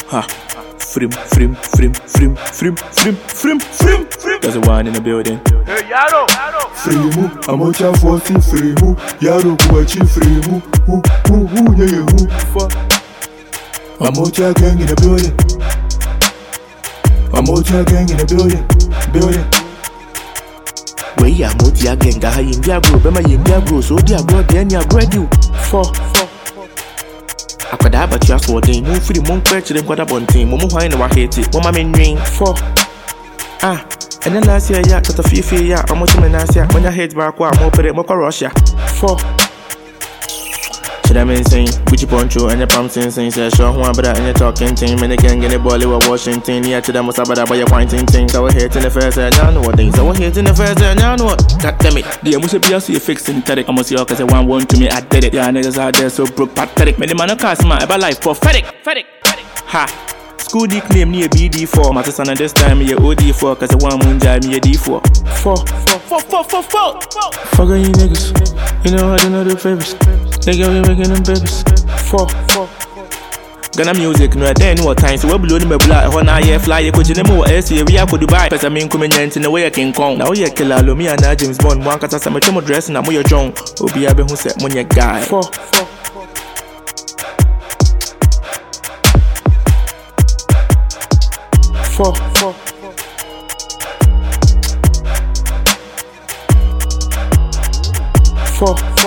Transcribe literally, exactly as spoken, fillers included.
Ha. Frim, frim, frim, frim, frim, frim, frim, frim, frim. There's a one in the building. Hey, Yaro! Frimu, amocha forty frimu, Yaro kuachi frimu, who, who, who, yeah, yeah, who, fuck. Amocha gang in the building. Amocha gang in the building, building. Where ya Motia gang, I in their group, Emma in their group, so dear bro, then ya bread you. Four, four. I could have a chance for them, move for the monk patch, them got a bunting, Momo Hine, I hate it, Mama main ring. Four. Ah, and then last year, yeah, got a few fear, yeah, I'm watching last year, when I head back, I'm open it, Moka Russia. Four. Should I mean saying, Gucci Poncho and your pump saying, say, show one, but I ain't talking team, and again, get a ball over Washington, yeah, to them was about by your pointing things. I was here in the first, and I know what things. I was here in the first, and I know what. God damn it, the must be also fixing the I must see, because I want one to me, I did it. Yeah, niggas out there so broke, pathetic. Made the man a cast, man, about life, prophetic, prophetic, ha. School nickname me a B D four, my son, and this time me a O D four, cause I want moon jai me a D four. Four, four, four, four, four, four. Fuck on you niggas, you know how to know the favors. Nigga, we making them babies. Four, four. Ghana music, no, then what time, so we're blowing my blood. When I hear fly, you could you know, S C, we are could Dubai. Cause I mean, coming in the way I can come. Now, you're killer, me and I, James Bond, one cause I'm a tomo dress and I'm your John. Obi Abe who said, Monia guy. Four, four. Four, four. Four.